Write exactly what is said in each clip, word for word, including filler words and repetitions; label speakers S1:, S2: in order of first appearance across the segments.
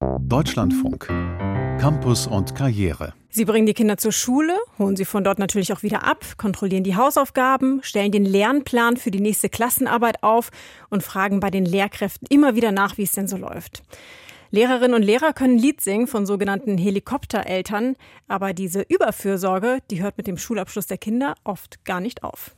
S1: Deutschlandfunk. Campus und Karriere.
S2: Sie bringen die Kinder zur Schule, holen sie von dort natürlich auch wieder ab, kontrollieren die Hausaufgaben, stellen den Lernplan für die nächste Klassenarbeit auf und fragen bei den Lehrkräften immer wieder nach, wie es denn so läuft. Lehrerinnen und Lehrer können Lied singen von sogenannten Helikoptereltern, aber diese Überfürsorge, die hört mit dem Schulabschluss der Kinder oft gar nicht auf.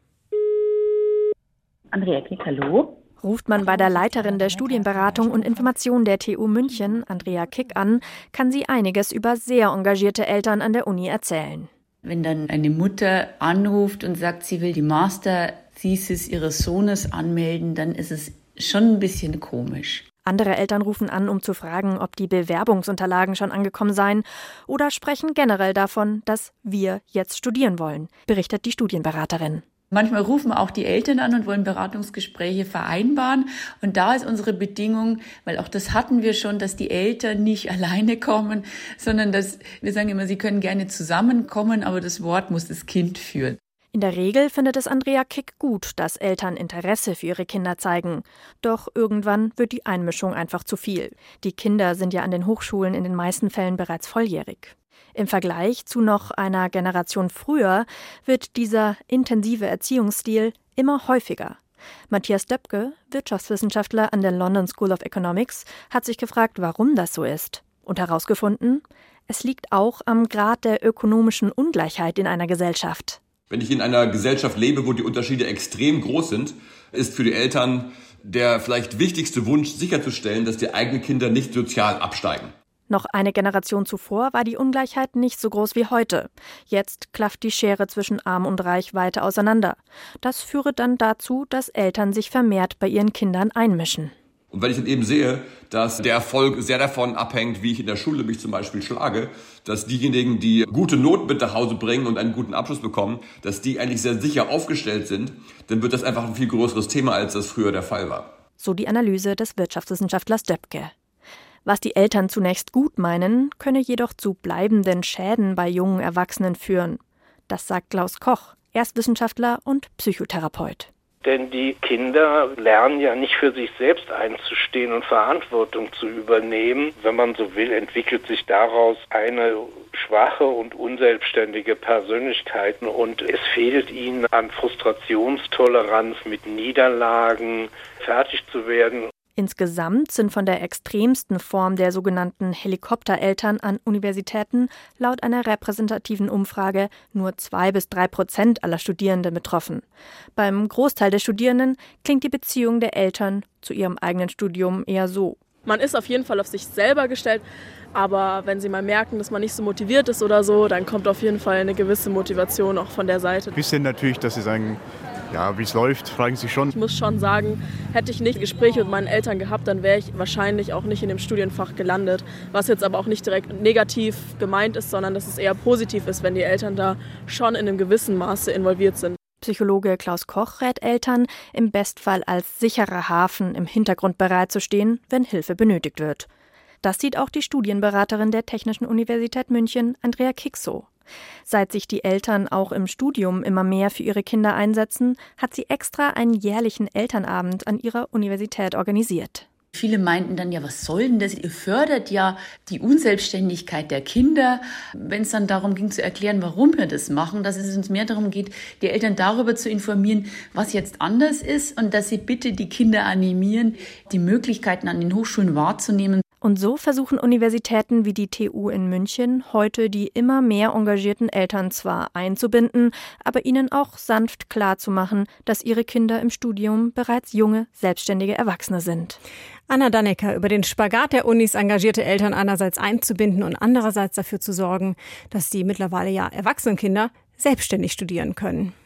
S3: Andrea Kick, hallo.
S4: Ruft man bei der Leiterin der Studienberatung und Information der T U München, Andrea Kick, an, kann sie einiges über sehr engagierte Eltern an der Uni erzählen.
S3: Wenn dann eine Mutter anruft und sagt, sie will die Master-Thesis ihres Sohnes anmelden, dann ist es schon ein bisschen komisch.
S4: Andere Eltern rufen an, um zu fragen, ob die Bewerbungsunterlagen schon angekommen seien oder sprechen generell davon, dass wir jetzt studieren wollen, berichtet die Studienberaterin.
S3: Manchmal rufen auch die Eltern an und wollen Beratungsgespräche vereinbaren. Und da ist unsere Bedingung, weil auch das hatten wir schon, dass die Eltern nicht alleine kommen, sondern dass wir sagen immer, sie können gerne zusammenkommen, aber das Wort muss das Kind führen.
S4: In der Regel findet es Andrea Kick gut, dass Eltern Interesse für ihre Kinder zeigen. Doch irgendwann wird die Einmischung einfach zu viel. Die Kinder sind ja an den Hochschulen in den meisten Fällen bereits volljährig. Im Vergleich zu noch einer Generation früher wird dieser intensive Erziehungsstil immer häufiger. Matthias Döpke, Wirtschaftswissenschaftler an der London School of Economics, hat sich gefragt, warum das so ist. Und herausgefunden, es liegt auch am Grad der ökonomischen Ungleichheit in einer Gesellschaft.
S5: Wenn ich in einer Gesellschaft lebe, wo die Unterschiede extrem groß sind, ist für die Eltern der vielleicht wichtigste Wunsch sicherzustellen, dass die eigenen Kinder nicht sozial absteigen.
S4: Noch eine Generation zuvor war die Ungleichheit nicht so groß wie heute. Jetzt klafft die Schere zwischen Arm und Reich weiter auseinander. Das führe dann dazu, dass Eltern sich vermehrt bei ihren Kindern einmischen.
S5: Und wenn ich dann eben sehe, dass der Erfolg sehr davon abhängt, wie ich in der Schule mich zum Beispiel schlage, dass diejenigen, die gute Noten mit nach Hause bringen und einen guten Abschluss bekommen, dass die eigentlich sehr sicher aufgestellt sind, dann wird das einfach ein viel größeres Thema, als das früher der Fall war.
S4: So die Analyse des Wirtschaftswissenschaftlers Döpke. Was die Eltern zunächst gut meinen, könne jedoch zu bleibenden Schäden bei jungen Erwachsenen führen. Das sagt Klaus Koch, Erstwissenschaftler und Psychotherapeut.
S6: Denn die Kinder lernen ja nicht für sich selbst einzustehen und Verantwortung zu übernehmen. Wenn man so will, entwickelt sich daraus eine schwache und unselbstständige Persönlichkeit. Und es fehlt ihnen an Frustrationstoleranz, mit Niederlagen fertig zu werden.
S4: Insgesamt sind von der extremsten Form der sogenannten Helikoptereltern an Universitäten laut einer repräsentativen Umfrage nur zwei bis drei Prozent aller Studierenden betroffen. Beim Großteil der Studierenden klingt die Beziehung der Eltern zu ihrem eigenen Studium eher so.
S7: Man ist auf jeden Fall auf sich selber gestellt, aber wenn sie mal merken, dass man nicht so motiviert ist oder so, dann kommt auf jeden Fall eine gewisse Motivation auch von der Seite.
S8: Ein bisschen natürlich, dass sie sagen, ja, wie es läuft, fragen sie schon.
S7: Ich muss schon sagen, hätte ich nicht Gespräche mit meinen Eltern gehabt, dann wäre ich wahrscheinlich auch nicht in dem Studienfach gelandet. Was jetzt aber auch nicht direkt negativ gemeint ist, sondern dass es eher positiv ist, wenn die Eltern da schon in einem gewissen Maße involviert sind.
S4: Psychologe Klaus Koch rät Eltern, im Bestfall als sicherer Hafen im Hintergrund bereitzustehen, wenn Hilfe benötigt wird. Das sieht auch die Studienberaterin der Technischen Universität München, Andrea Kick, so. Seit sich die Eltern auch im Studium immer mehr für ihre Kinder einsetzen, hat sie extra einen jährlichen Elternabend an ihrer Universität organisiert.
S3: Viele meinten dann, ja, was soll denn das? Ihr fördert ja die Unselbstständigkeit der Kinder. Wenn es dann darum ging zu erklären, warum wir das machen, dass es uns mehr darum geht, die Eltern darüber zu informieren, was jetzt anders ist und dass sie bitte die Kinder animieren, die Möglichkeiten an den Hochschulen wahrzunehmen.
S4: Und so versuchen Universitäten wie die T U in München heute die immer mehr engagierten Eltern zwar einzubinden, aber ihnen auch sanft klarzumachen, dass ihre Kinder im Studium bereits junge, selbstständige Erwachsene sind.
S2: Anna Dannecker über den Spagat der Unis, engagierte Eltern einerseits einzubinden und andererseits dafür zu sorgen, dass die mittlerweile ja erwachsenen Kinder selbstständig studieren können.